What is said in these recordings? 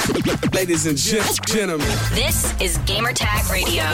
Ladies and gentlemen, this is Gamertag Radio.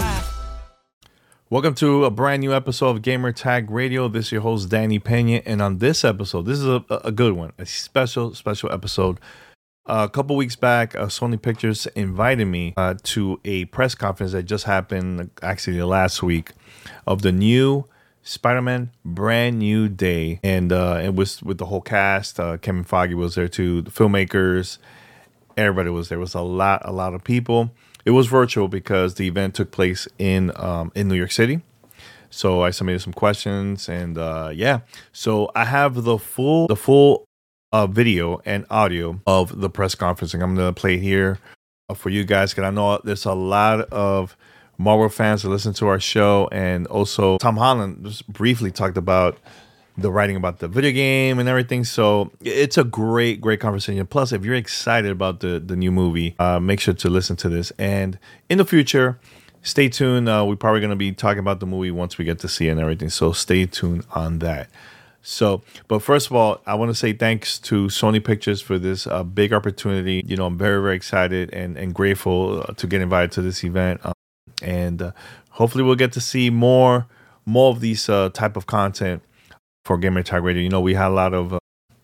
Welcome to a brand new episode of Gamertag Radio. This is your host, Danny Pena. And on this episode, this is a good one, a special episode. A couple weeks back, Sony Pictures invited me to a press conference that just happened actually last week of the new Spider-Man Brand New Day. And it was with the whole cast. Kevin Feige was there too, the filmmakers. Everybody was there. It was a lot of people. It was virtual because the event took place in New York City. So I submitted some questions and So I have the full video and audio of the press conference, and I'm going to play it here for you guys because I know there's a lot of Marvel fans that listen to our show, and also Tom Holland just briefly talked about the writing about the video game and everything. So it's a great conversation. Plus, if you're excited about the new movie, make sure to listen to this. And in the future, stay tuned. We're probably going to be talking about the movie once we get to see it and everything. So stay tuned on that. So, but first of all, I want to say thanks to Sony Pictures for this big opportunity. You know, I'm very excited and grateful to get invited to this event. And hopefully we'll get to see more of these type of content for Gamertag Radio. You know, we had a lot of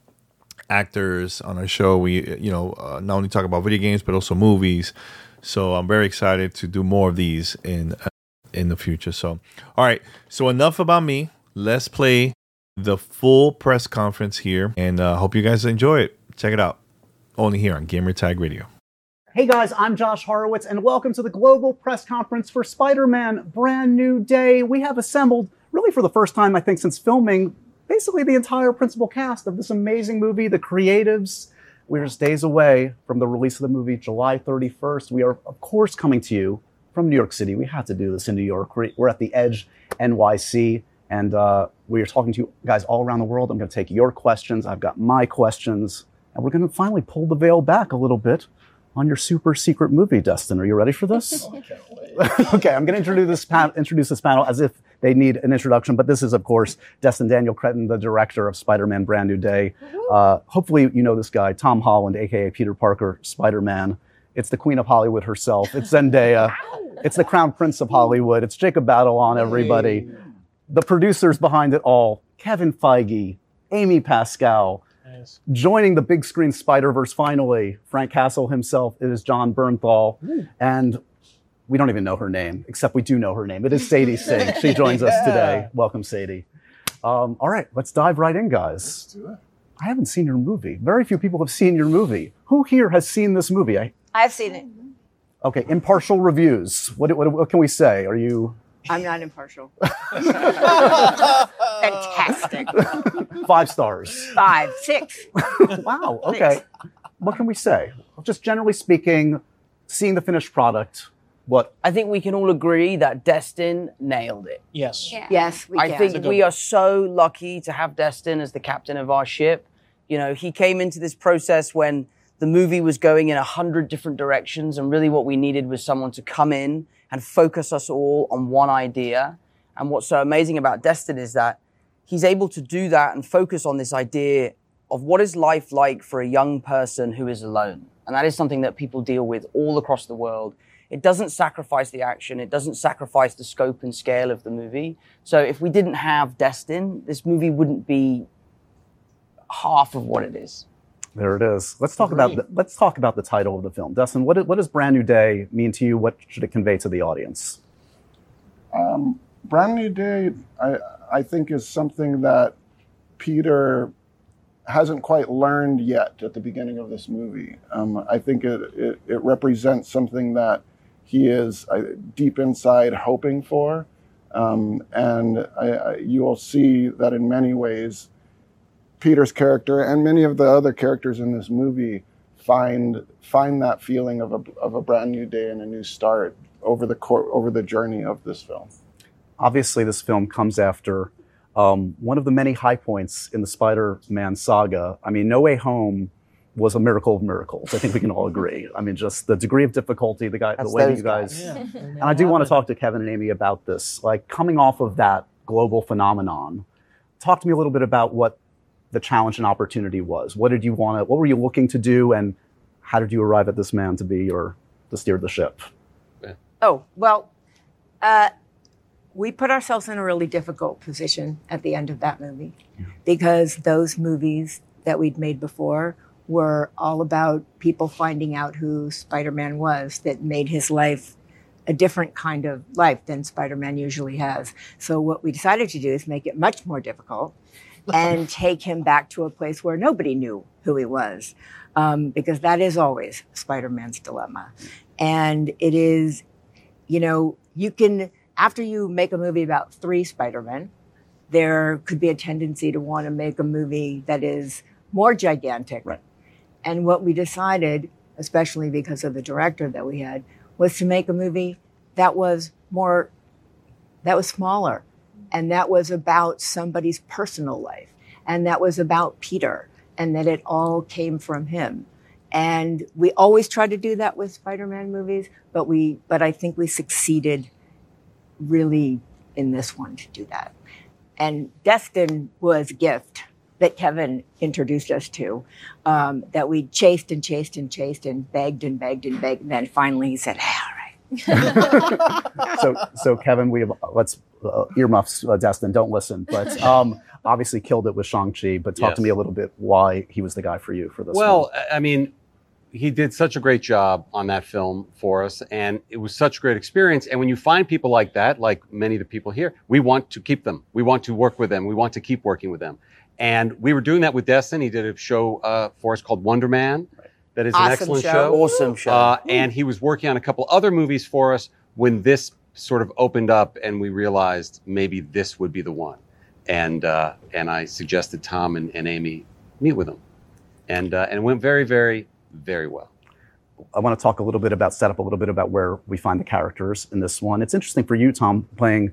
actors on our show. We, not only talk about video games, but also movies. So I'm very excited to do more of these in the future. So, all right. So enough about me. Let's play the full press conference here. And hope you guys enjoy it. Check it out. Only here on Gamertag Radio. Hey guys, I'm Josh Horowitz, and welcome to the global press conference for Spider-Man Brand New Day. We have assembled, really for the first time, I think, since filming basically the entire principal cast of this amazing movie, the creatives. We're just days away from the release of the movie, July 31st. We are, of course, coming to you from New York City. We had to do this in New York. We're at the Edge NYC, and we are talking to you guys all around the world. I'm going to take your questions. I've got my questions, and we're going to finally pull the veil back a little bit on your super secret movie, Destin. Are you ready for this? Okay, I'm going to introduce this panel as if they need an introduction, but this is, of course, Destin Daniel Cretton, the director of Spider-Man Brand New Day. Hopefully you know this guy, Tom Holland, a.k.a. Peter Parker, Spider-Man. It's the Queen of Hollywood herself. It's Zendaya. It's the Crown Prince of Hollywood. It's Jacob Batalon, everybody. The producers behind it all, Kevin Feige, Amy Pascal. Joining the big screen Spider-Verse finally, Frank Castle himself. It is Jon Bernthal. And we don't even know her name, except we do know her name. It is Sadie Singh. She joins us today. Welcome, Sadie. All right, let's dive right in, guys. Let's do it. I haven't seen your movie. Very few people have seen your movie. Who here has seen this movie? I've seen it. Okay, impartial reviews. What can we say? Are you... I'm not impartial. Fantastic. 5 stars. 5, 6. Wow, okay. 6. What can we say? Just generally speaking, seeing the finished product, what? I think we can all agree that Destin nailed it. Yes. Yeah. Yes, we can. I think we are so lucky to have Destin as the captain of our ship. You know, he came into this process when the movie was going in 100 different directions, and really what we needed was someone to come in and focus us all on one idea. And what's so amazing about Destin is that he's able to do that and focus on this idea of what is life like for a young person who is alone. And that is something that people deal with all across the world. It doesn't sacrifice the action. It doesn't sacrifice the scope and scale of the movie. So if we didn't have Destin, this movie wouldn't be half of what it is. There it is. Let's talk about the title of the film. Destin, what does Brand New Day mean to you? What should it convey to the audience? Brand New Day, I think, is something that Peter hasn't quite learned yet at the beginning of this movie. I think it represents something that he is deep inside hoping for. And you will see that in many ways, Peter's character and many of the other characters in this movie find that feeling of a brand new day and a new start over the journey of this film. Obviously, this film comes after one of the many high points in the Spider-Man saga. I mean, No Way Home was a miracle of miracles. I think we can all agree. I mean, just the degree of difficulty, the way you guys. Yeah. And I do want to talk to Kevin and Amy about this. Like, coming off of that global phenomenon, talk to me a little bit about what the challenge and opportunity was. What were you looking to do, and how did you arrive at this man to be to steer the ship? Oh, well, we put ourselves in a really difficult position at the end of that movie because those movies that we'd made before were all about people finding out who Spider-Man was, that made his life a different kind of life than Spider-Man usually has. So what we decided to do is make it much more difficult and take him back to a place where nobody knew who he was, because that is always Spider-Man's dilemma. And it is, you can, after you make a movie about 3 Spider-Men, there could be a tendency to want to make a movie that is more gigantic. Right. And what we decided, especially because of the director that we had, was to make a movie that was smaller, and that was about somebody's personal life, and that was about Peter, and that it all came from him. And we always try to do that with Spider-Man movies, but I think we succeeded really in this one to do that. And Destin was a gift that Kevin introduced us to, that we chased and chased and chased and begged and begged and begged. And then finally he said, hey, all right. So Kevin, let's earmuffs, Destin, don't listen. But obviously killed it with Shang-Chi, but talk to me a little bit why he was the guy for you for this one. I mean, he did such a great job on that film for us, and it was such a great experience. And when you find people like that, like many of the people here, we want to keep them. We want to work with them. We want to keep working with them. And we were doing that with Destin. He did a show for us called Wonder Man. That is an excellent show. Awesome show. And he was working on a couple other movies for us when this sort of opened up, and we realized maybe this would be the one. And I suggested Tom and Amy meet with him. And it went very, very, very well. I want to talk a little bit about where we find the characters in this one. It's interesting for you, Tom, playing,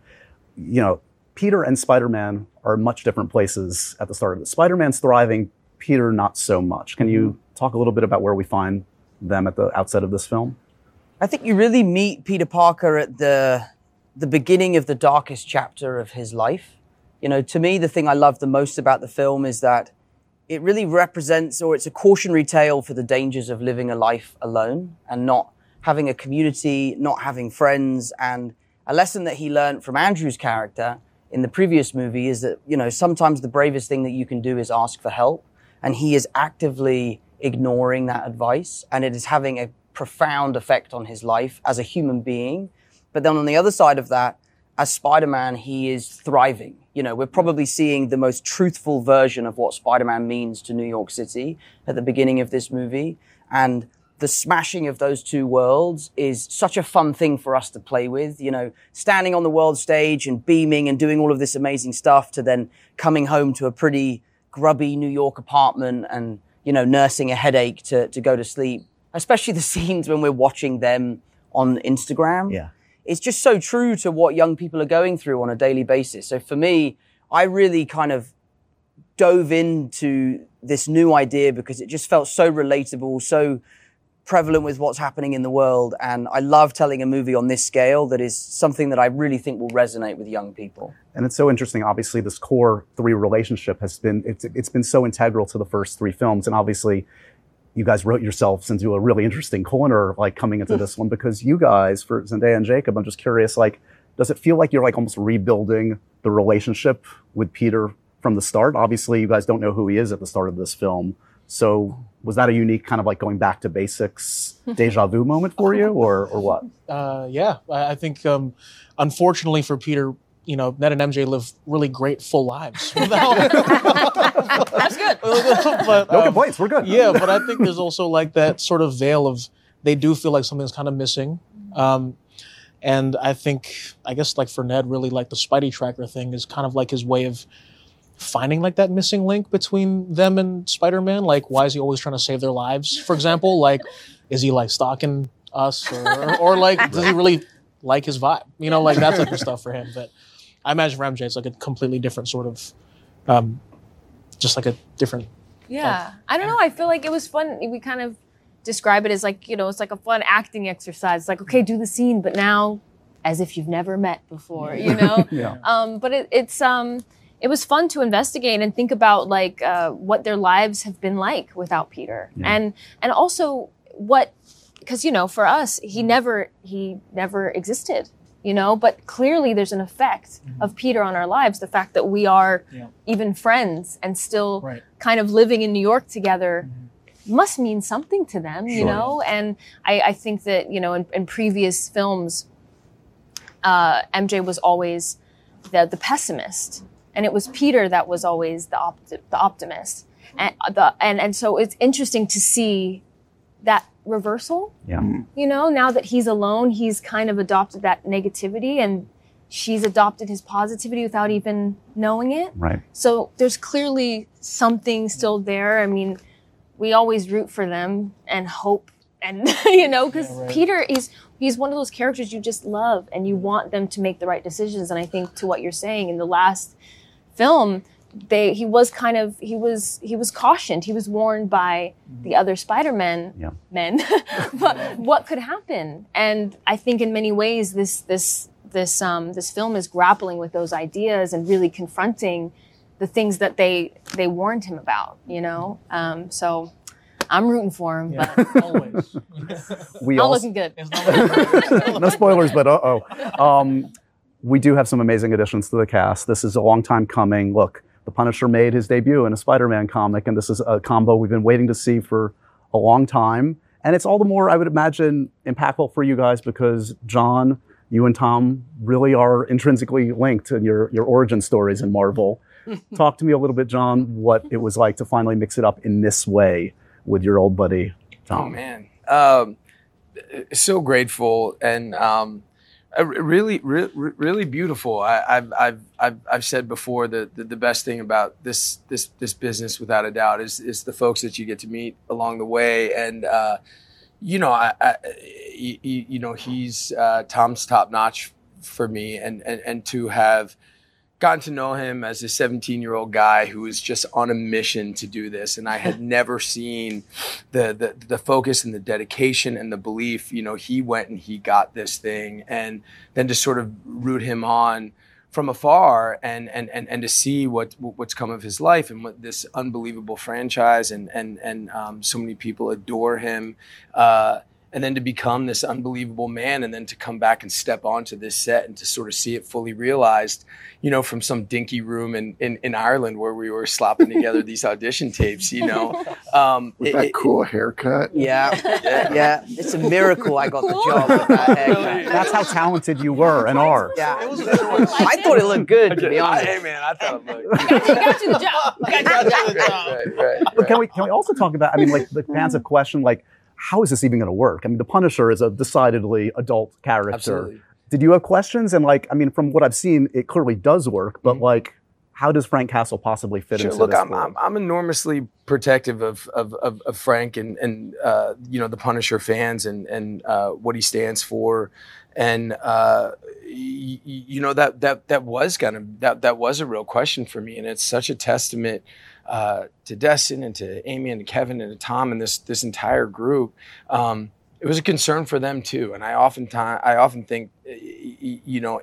Peter and Spider-Man are in much different places at the start of it. Spider-Man's thriving, Peter not so much. Can you talk a little bit about where we find them at the outset of this film? I think you really meet Peter Parker at the beginning of the darkest chapter of his life. To me, the thing I love the most about the film is that it really represents, or it's a cautionary tale for the dangers of living a life alone and not having a community, not having friends. And a lesson that he learned from Andrew's character in the previous movie is that, sometimes the bravest thing that you can do is ask for help. And he is actively ignoring that advice, and it is having a profound effect on his life as a human being. But then on the other side of that, as Spider-Man, he is thriving. We're probably seeing the most truthful version of what Spider-Man means to New York City at the beginning of this movie. And the smashing of those two worlds is such a fun thing for us to play with, standing on the world stage and beaming and doing all of this amazing stuff, to then coming home to a pretty grubby New York apartment and, nursing a headache to go to sleep, especially the scenes when we're watching them on Instagram. Yeah. It's just so true to what young people are going through on a daily basis. So for me, I really kind of dove into this new idea because it just felt so relatable, so prevalent with what's happening in the world. And I love telling a movie on this scale that is something that I really think will resonate with young people. And it's so interesting. Obviously, this core 3 relationship has been, it's been so integral to the first 3 films. And obviously, you guys wrote yourselves into a really interesting corner, coming into this one, because you guys, for Zendaya and Jacob, I'm just curious, does it feel like you're almost rebuilding the relationship with Peter from the start? Obviously, you guys don't know who he is at the start of this film. So was that a unique kind of going back to basics deja vu moment for you, or what? Yeah, I think unfortunately for Peter, Ned and MJ live really great full lives. That's good. But, no complaints, we're good. Yeah, but I think there's also that sort of veil of, they do feel like something's kind of missing. And I guess for Ned, really the Spidey tracker thing is kind of his way of finding that missing link between them and Spider-Man. Why is he always trying to save their lives, for example? Is he stalking us or does he really like his vibe? That type of stuff for him. But I imagine for MJ, it's a completely different sort of, just a different. Yeah. I don't know. I feel like it was fun. We kind of describe it as it's a fun acting exercise. It's okay, do the scene, but now as if you've never met before, Yeah. But it was fun to investigate and think about what their lives have been like without Peter. Yeah. And also what, because, you know, for us, he never existed, you know, but clearly there's an effect of Peter on our lives. The fact that we are even friends and still kind of living in New York together must mean something to them, you know? And I think that, you know, in previous films, MJ was always the pessimist, and it was Peter that was always the optimist. And so it's interesting to see that reversal. Yeah. You know, now that he's alone, he's kind of adopted that negativity, and she's adopted his positivity without even knowing it. Right. So there's clearly something still there. I mean, we always root for them and hope, and you know, because Peter he's one of those characters you just love and you want them to make the right decisions. And I think, to what you're saying, in the last film, he was cautioned. He was warned by the other Spider-Man men but what could happen. And I think in many ways this film is grappling with those ideas and really confronting the things that they warned him about, you know? So I'm rooting for him, but Always. not looking good. No spoilers, but we do have some amazing additions to the cast. This is a long time coming. Look, the Punisher made his debut in a Spider-Man comic, and this is a combo we've been waiting to see for a long time. And it's all the more, I would imagine, impactful for you guys because, John, you and Tom really are intrinsically linked in your origin stories in Marvel. Talk to me a little bit, John, what it was like to finally mix it up in this way with your old buddy, Tom. Oh, man. So grateful and really beautiful. I've said before that the best thing about this business, without a doubt, is the folks that you get to meet along the way. And you know, you know, he's Tom's top notch for me, and to have gotten to know him as a 17-year-old guy who was just on a mission to do this. And I had never seen the focus and the dedication and the belief. You know, he went and he got this thing, and then to sort of root him on from afar and to see what's come of his life and what this unbelievable franchise and so many people adore him. And then to become this unbelievable man, and then to come back and step onto this set and to sort of see it fully realized, you know, from some dinky room in Ireland where we were slopping together these audition tapes, you know. With that cool haircut. Yeah. It's a miracle I got the job with that haircut. That's how talented you were and are. Yeah. I thought it looked good, to be honest. Hey, man, I thought it looked you got you the job. right. But can we also talk about, I mean, like, the fans have questioned, like, how is this even going to work? I mean, the Punisher is a decidedly adult character. Absolutely. Did you have questions? And, like, I mean, from what I've seen, it clearly does work. But like, how does Frank Castle possibly fit into Look, this? I'm enormously protective of Frank and you know, the Punisher fans and what he stands for. And you know, that was a real question for me, and it's such a testament to Destin and to Amy and to Kevin and to Tom and this entire group. It was a concern for them too, and I often think, you know,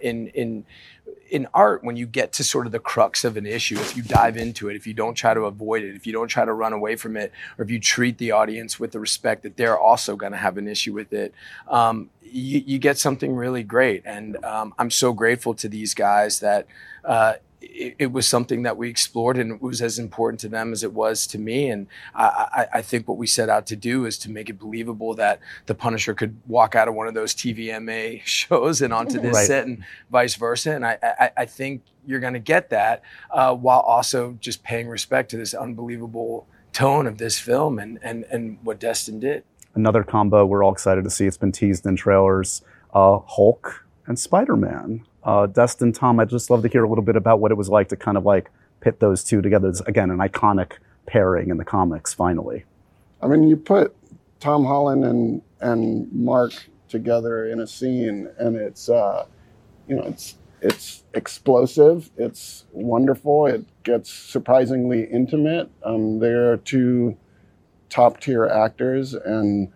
in art, when you get to sort of the crux of an issue, if you dive into it, if you don't try to avoid it, if you don't try to run away from it, or if you treat the audience with the respect that they're also going to have an issue with it, you get something really great. And I'm so grateful to these guys that it was something that we explored, and it was as important to them as it was to me. And I think what we set out to do is to make it believable that the Punisher could walk out of one of those TVMA shows and onto this set, and vice versa. And I think you're going to get that while also just paying respect to this unbelievable tone of this film and what Destin did. Another combo we're all excited to see. It's been teased in trailers. Hulk and Spider-Man. Destin, Tom, I'd just love to hear a little bit about what it was like to kind of like pit those two together. It's, again, an iconic pairing in the comics, finally. I mean, you put Tom Holland and Mark together in a scene, and it's, you know, it's explosive. It's wonderful. It gets surprisingly intimate. They're two top-tier actors, and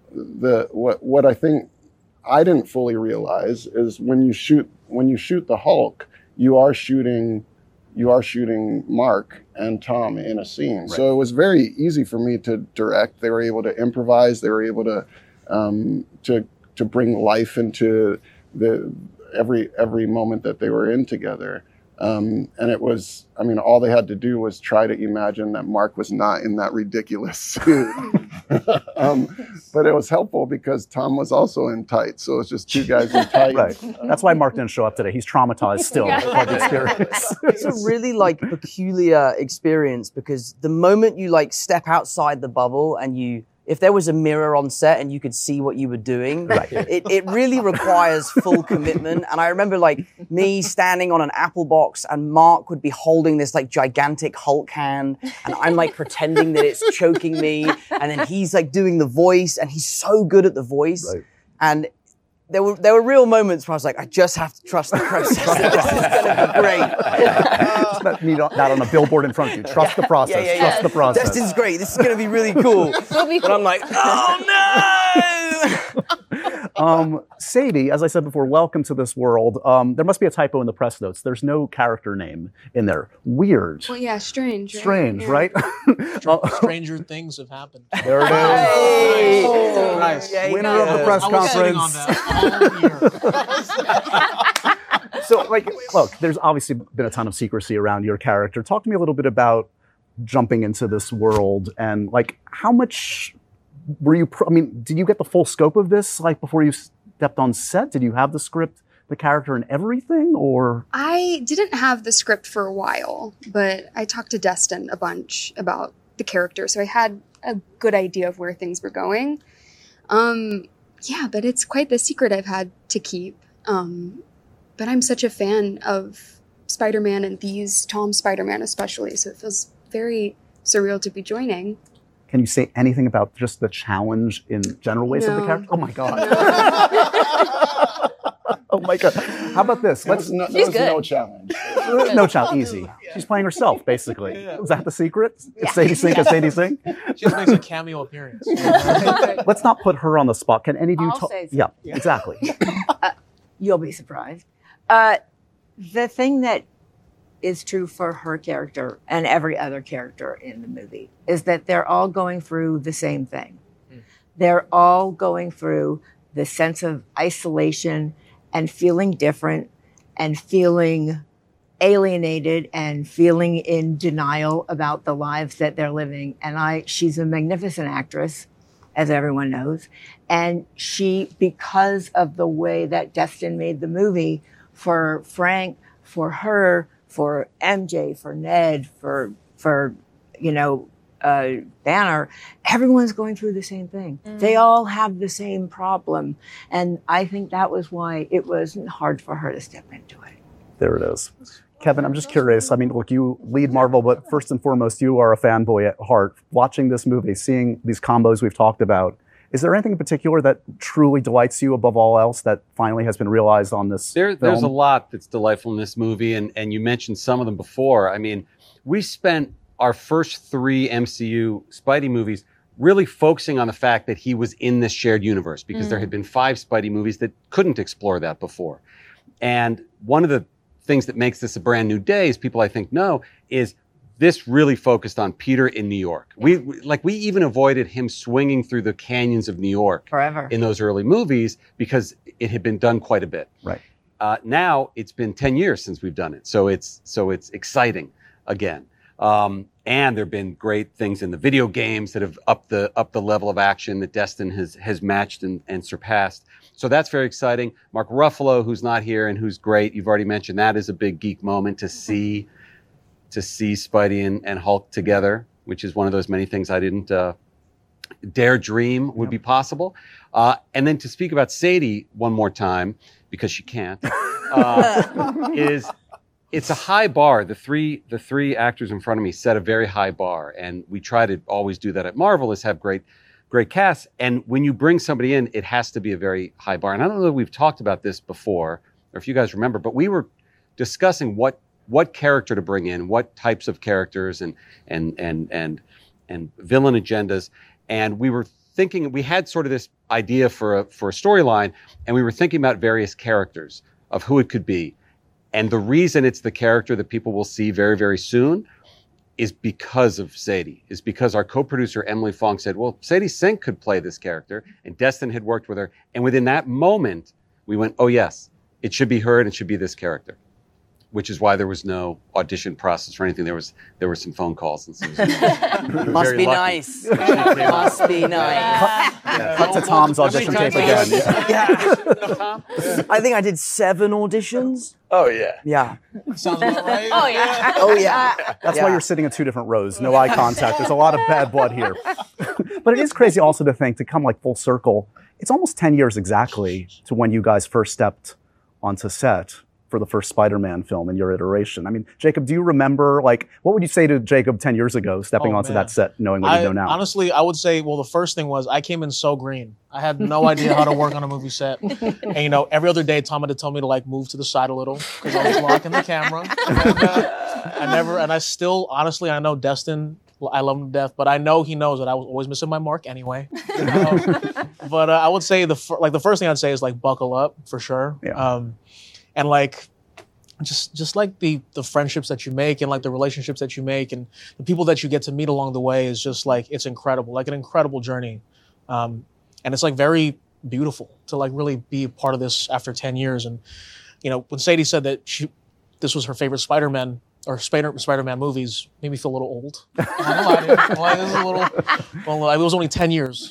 what I think I didn't fully realize is when you shoot the Hulk, you are shooting you are shooting Mark and Tom in a scene. Right. So it was very easy for me to direct. They were able to improvise. They were able to bring life into every moment that they were in together. And it was, I mean, all they had to do was try to imagine that Mark was not in that ridiculous suit. But it was helpful because Tom was also in tights. So it was just two guys in tights. Right. That's why Mark didn't show up today. He's traumatized still by the experience. It's a really peculiar experience because the moment you step outside the bubble and if there was a mirror on set and you could see what you were doing, right. it really requires full commitment. And I remember me standing on an apple box and Mark would be holding this gigantic Hulk hand and I'm pretending that it's choking me. And then he's doing the voice and he's so good at the voice. Right. And there were real moments where I was I just have to trust the process. This is going to be great. Just need that on a billboard in front of you. Trust the process. Trust the process. Destin's great. This is going to be really cool. But I'm oh no! Sadie, as I said before, welcome to this world. There must be a typo in the press notes. There's no character name in there. Weird. Well, yeah, strange. Strange, right? Stranger things have happened. There it is. Hey. Oh, nice. Yeah, Winner of the press conference. So, look, there's obviously been a ton of secrecy around your character. Talk to me a little bit about jumping into this world and, how much were you, did you get the full scope of this, before you stepped on set? Did you have the script, the character, and everything, or? I didn't have the script for a while, but I talked to Destin a bunch about the character, so I had a good idea of where things were going. Yeah, but it's quite the secret I've had to keep. But I'm such a fan of Spider-Man and these Tom Spider-Man especially, so it feels very surreal to be joining. Can you say anything about just the challenge in general ways of the character? Oh my God. Oh my God. How about this? She's good. No challenge. No challenge. Easy. Yeah. She's playing herself, basically. Yeah. Is that the secret? Yeah. Sadie Sink as Sadie Sink? She just makes a cameo appearance. Let's not put her on the spot. Can any of you talk? Yeah, exactly. You'll be surprised. The thing that is true for her character and every other character in the movie is that they're all going through the same thing. They're all going through the sense of isolation and feeling different and feeling alienated and feeling in denial about the lives that they're living. And she's a magnificent actress, as everyone knows. And she, because of the way that Destin made the movie, for Frank, for her, for MJ, for Ned, for Banner, everyone's going through the same thing. They all have the same problem. And I think that was why it wasn't hard for her to step into it. There it is. Kevin, I'm just curious. Look, you lead Marvel, but first and foremost, you are a fanboy at heart. Watching this movie, seeing these combos we've talked about, is there anything in particular that truly delights you above all else that finally has been realized on this film? There's a lot that's delightful in this movie, and you mentioned some of them before. We spent our first 3 MCU Spidey movies really focusing on the fact that he was in this shared universe because there had been 5 Spidey movies that couldn't explore that before. And one of the things that makes this a brand new day, as people I think know, is this really focused on Peter in New York. We even avoided him swinging through the canyons of New York forever in those early movies because it had been done quite a bit. Right. Now it's been 10 years since we've done it, so it's exciting again. And there have been great things in the video games that have upped the level of action that Destin has matched and surpassed. So that's very exciting. Mark Ruffalo, who's not here and who's great, you've already mentioned that is a big geek moment to see Spidey and Hulk together, which is one of those many things I didn't dare dream would be possible. And then to speak about Sadie one more time, because she can't, it's a high bar. The three actors in front of me set a very high bar, and we try to always do that at Marvel, is have great casts. And when you bring somebody in, it has to be a very high bar. And I don't know if we've talked about this before, or if you guys remember, but we were discussing what character to bring in, what types of characters and villain agendas. And we were thinking, we had sort of this idea for a storyline, and we were thinking about various characters of who it could be. And the reason it's the character that people will see very, very soon is because of Sadie, is because our co-producer Emily Fong said, well, Sadie Sink could play this character, and Destin had worked with her. And within that moment, we went, oh yes, it should be her and it should be this character, which is why there was no audition process or anything. There were some phone calls and some. Must be nice. Must be nice. Cut to Tom's audition tape again. I think I did 7 auditions. Oh yeah. Yeah. Sounds about right. Oh yeah. Oh yeah. That's why you're sitting in 2 different rows. No eye contact. There's a lot of bad blood here. But it is crazy also to think, to come like full circle, it's almost 10 years exactly to when you guys first stepped onto set for the first Spider-Man film in your iteration. I mean, Jacob, do you remember, like, what would you say to Jacob 10 years ago, stepping onto that set, knowing what you know now? Honestly, I would say, well, the first thing was I came in so green. I had no idea how to work on a movie set. And, you know, every other day, Tom had to tell me to, like, move to the side a little because I was blocking the camera. And I still, honestly, I know Destin, I love him to death, but I know he knows that I was always missing my mark anyway. But I would say the first thing I'd say is, like, buckle up for sure. Yeah. And like, just like the friendships that you make and like the relationships that you make and the people that you get to meet along the way is just like, it's incredible, like an incredible journey. And it's like very beautiful to like really be a part of this after 10 years. And, you know, when Sadie said that this was her favorite Spider-Man movies, made me feel a little old. I'm like, this is a little, well, it was only 10 years.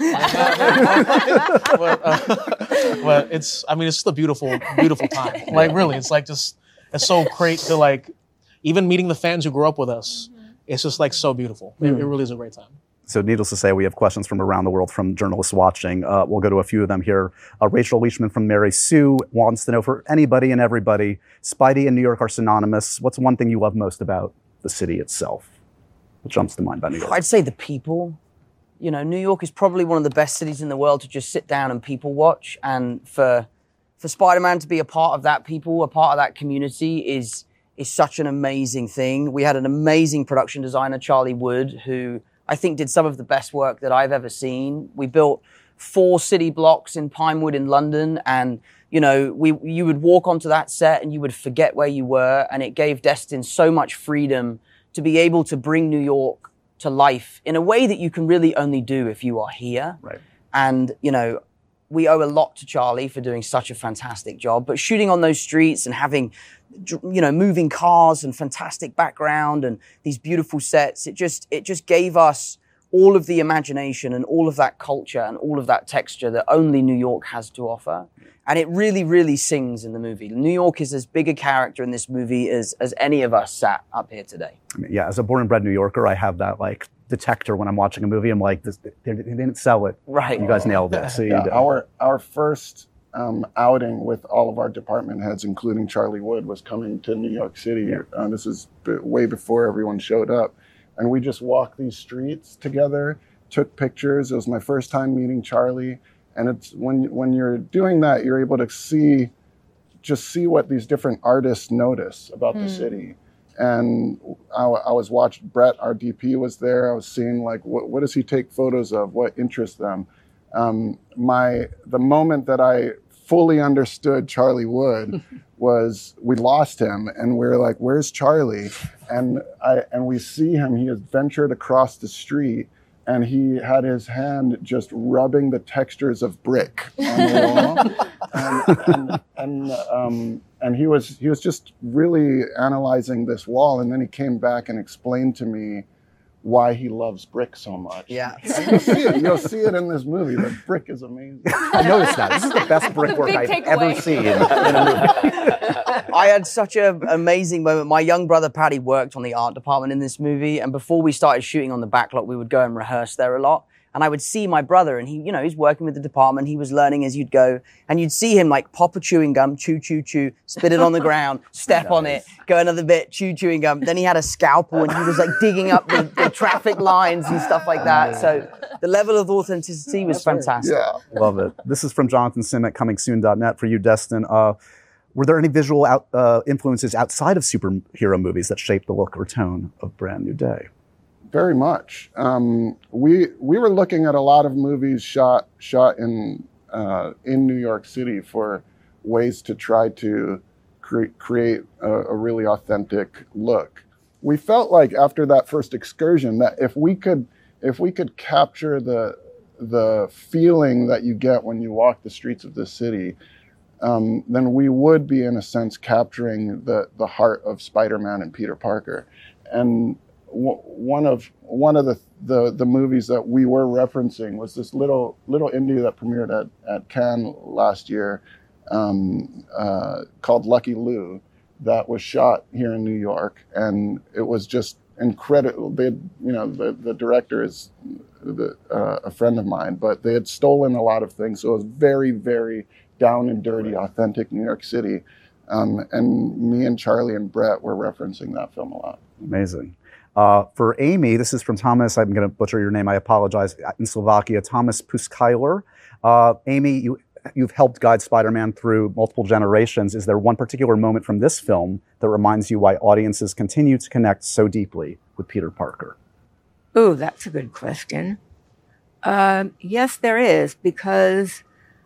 But it's, I mean, it's just a beautiful, beautiful time. Like really, it's like just, it's so great to like, even meeting the fans who grew up with us, it's just like so beautiful. It really is a great time. So needless to say, we have questions from around the world from journalists watching. We'll go to a few of them here. Rachel Leishman from Mary Sue wants to know, for anybody and everybody, Spidey and New York are synonymous. What's one thing you love most about the city itself? What jumps to mind about New York? I'd say the people. You know, New York is probably one of the best cities in the world to just sit down and people watch. And for Spider-Man to be a part of that people, a part of that community is such an amazing thing. We had an amazing production designer, Charlie Wood, who I think did some of the best work that I've ever seen. We built 4 city blocks in Pinewood in London, and you know, you would walk onto that set and you would forget where you were, and it gave Destin so much freedom to be able to bring New York to life in a way that you can really only do if you are here. Right. And you know, we owe a lot to Charlie for doing such a fantastic job. But shooting on those streets and having, you know, moving cars and fantastic background and these beautiful sets, it just gave us all of the imagination and all of that culture and all of that texture that only New York has to offer. And it really, really sings in the movie. New York is as big a character in this movie as any of us sat up here today. I mean, yeah, as a born and bred New Yorker, I have that like detector when I'm watching a movie. I'm like, they didn't sell it. Right. You guys nailed it. So Yeah, our first outing with all of our department heads, including Charlie Wood, was coming to New York City. Yeah. This is way before everyone showed up. And we just walked these streets together, took pictures. It was my first time meeting Charlie. And it's when you're doing that, you're able to see what these different artists notice about the city. And I was watching Brett, our DP, was there. I was seeing like, what does he take photos of? What interests them? The moment that I fully understood Charlie Wood was we lost him, and we were like, "Where's Charlie?" And we see him. He has ventured across the street, and he had his hand just rubbing the textures of brick on the wall, and he was just really analyzing this wall. And then he came back and explained to me why he loves brick so much. Yeah. You'll see it in this movie. The brick is amazing. I noticed that. This is the best brickwork I've ever seen in a movie. I had such an amazing moment. My young brother Paddy worked on the art department in this movie, and before we started shooting on the backlot, we would go and rehearse there a lot. And I would see my brother, and he's working with the department. He was learning as you'd go, and you'd see him like pop a chewing gum, chew, chew, chew, spit it on the ground, step on it, go another bit, chew, chewing gum. Then he had a scalpel, and he was like digging up the traffic lines and stuff like that. So the level of authenticity was fantastic. Yeah. Love it. This is from Jonathan Sim at comingsoon.net for you, Destin. Were there any visual influences outside of superhero movies that shaped the look or tone of Brand New Day? Very much. We were looking at a lot of movies shot in New York City for ways to try to create a really authentic look. We felt like after that first excursion that if we could capture the feeling that you get when you walk the streets of this city, then we would be, in a sense, capturing the heart of Spider-Man and Peter Parker. And one of the movies that we were referencing was this little indie that premiered at Cannes last year, called Lucky Lou, that was shot here in New York, and it was just incredible. The director is a friend of mine, but they had stolen a lot of things, so it was very, very down and dirty, authentic New York City. And me and Charlie and Brett were referencing that film a lot. Amazing. For Amy, this is from Thomas. I'm going to butcher your name. I apologize. In Slovakia, Thomas Puskailer. Amy, you've helped guide Spider-Man through multiple generations. Is there one particular moment from this film that reminds you why audiences continue to connect so deeply with Peter Parker? Oh, that's a good question. Yes, there is, because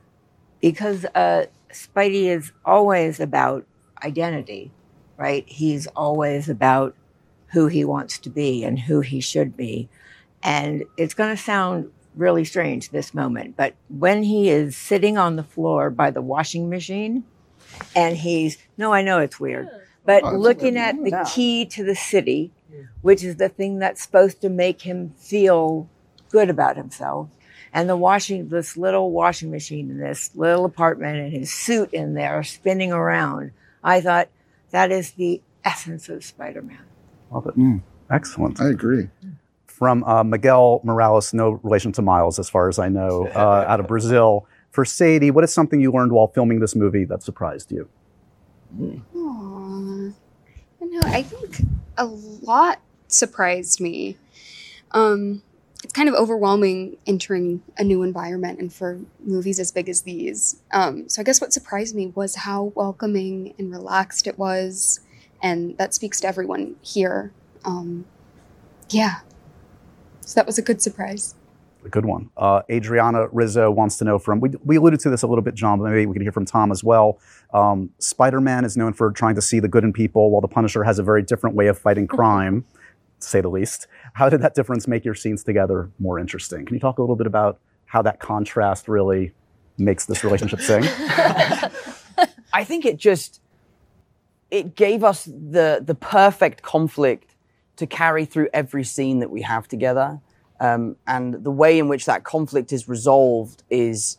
Spidey is always about identity, right? He's always about who he wants to be and who he should be. And it's going to sound really strange, this moment, but when he is sitting on the floor by the washing machine and I know it's weird, but looking at the key to the city, which is the thing that's supposed to make him feel good about himself, and this little washing machine in this little apartment and his suit in there spinning around, I thought that is the essence of Spider-Man. Love it. Excellent. I agree. From Miguel Morales, no relation to Miles, as far as I know, out of Brazil. For Sadie, what is something you learned while filming this movie that surprised you? Aww. I think a lot surprised me. It's kind of overwhelming entering a new environment and for movies as big as these. So I guess what surprised me was how welcoming and relaxed it was. And that speaks to everyone here. Yeah. So that was a good surprise. A good one. Adriana Rizzo wants to know we alluded to this a little bit, John, but maybe we can hear from Tom as well. Spider-Man is known for trying to see the good in people, while the Punisher has a very different way of fighting crime, to say the least. How did that difference make your scenes together more interesting? Can you talk a little bit about how that contrast really makes this relationship sing? I think it gave us the perfect conflict to carry through every scene that we have together. And the way in which that conflict is resolved is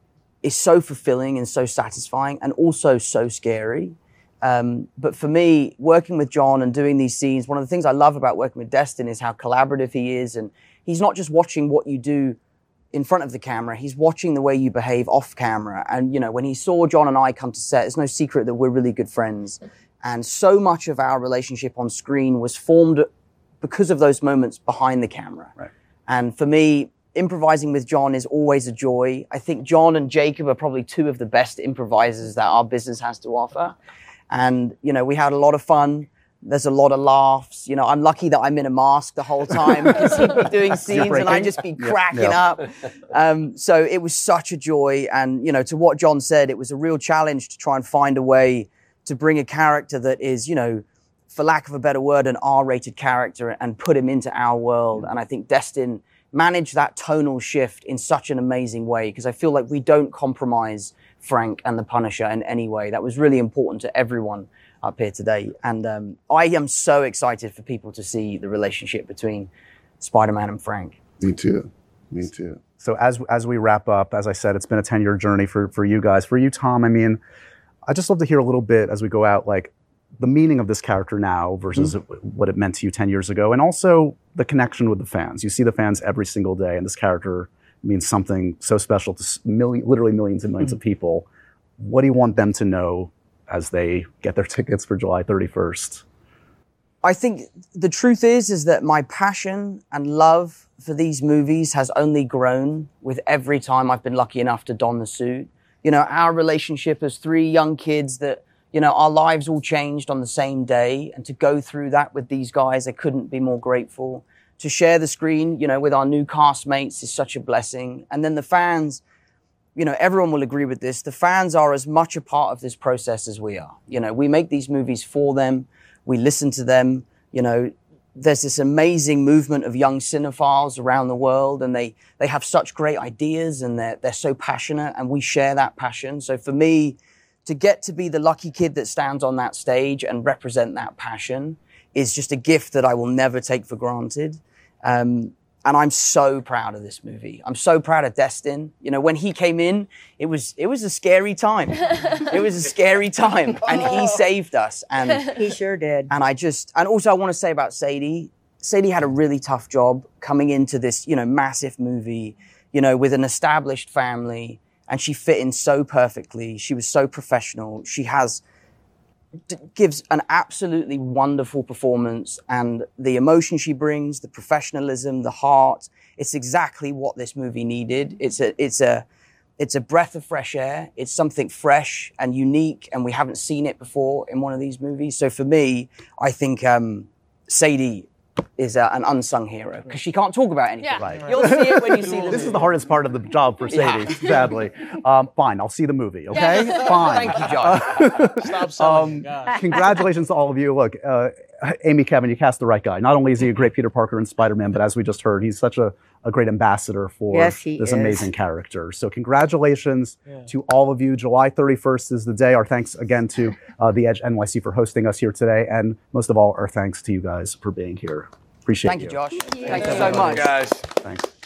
so fulfilling and so satisfying and also so scary. But for me, working with John and doing these scenes, one of the things I love about working with Destin is how collaborative he is. And he's not just watching what you do in front of the camera, he's watching the way you behave off camera. And, when he saw John and I come to set, it's no secret that we're really good friends. And so much of our relationship on screen was formed because of those moments behind the camera. Right. And for me, improvising with John is always a joy. I think John and Jacob are probably two of the best improvisers that our business has to offer. And, we had a lot of fun. There's a lot of laughs. I'm lucky that I'm in a mask the whole time because he'd be doing scenes and I'd just be cracking up. So it was such a joy. And, to what John said, it was a real challenge to try and find a way to bring a character that is, for lack of a better word, an R-rated character and put him into our world. And I think Destin managed that tonal shift in such an amazing way, because I feel like we don't compromise Frank and the Punisher in any way. That was really important to everyone up here today. And I am so excited for people to see the relationship between Spider-Man and Frank. Me too. So as we wrap up, as I said, it's been a 10-year journey for you guys. For you, Tom, I'd just love to hear a little bit as we go out, like the meaning of this character now versus what it meant to you 10 years ago, and also the connection with the fans. You see the fans every single day, and this character means something so special to literally millions and millions of people. What do you want them to know as they get their tickets for July 31st? I think the truth is that my passion and love for these movies has only grown with every time I've been lucky enough to don the suit. Our relationship as three young kids that, our lives all changed on the same day, and to go through that with these guys, I couldn't be more grateful. To share the screen, with our new castmates is such a blessing. And then the fans, you know, everyone will agree with this. The fans are as much a part of this process as we are. You know, we make these movies for them. We listen to them. You know, there's this amazing movement of young cinephiles around the world, and they have such great ideas, and they're so passionate, and we share that passion. So for me, to get to be the lucky kid that stands on that stage and represent that passion is just a gift that I will never take for granted. And I'm so proud of this movie. I'm so proud of Destin. You know, when he came in, it was a scary time. It was a scary time, and he saved us. And He sure did. and also I want to say about Sadie. Sadie had a really tough job coming into this, you know, massive movie, you know, with an established family, and she fit in so perfectly. She was so professional. She gives an absolutely wonderful performance, and the emotion she brings, the professionalism, the heart, it's exactly what this movie needed. It's a breath of fresh air. It's something fresh and unique, and we haven't seen it before in one of these movies. So for me, I think Sadie is an unsung hero because she can't talk about anything. Yeah. Right. You'll see it when you see the movie. This is the hardest part of the job for Sadie, sadly. Fine, I'll see the movie, okay? Fine. Thank you, Josh. Stop selling. Gosh. Congratulations to all of you. Look, Amy, Kevin, you cast the right guy. Not only is he a great Peter Parker in Spider-Man, but as we just heard, he's such a great ambassador for Yes, he this is. amazing character. So congratulations to all of you. July 31st is the day. Our thanks again to The Edge NYC for hosting us here today. And most of all, our thanks to you guys for being here. Appreciate Thank you, Josh. Thank you. Thank you so much. Guys. Thanks.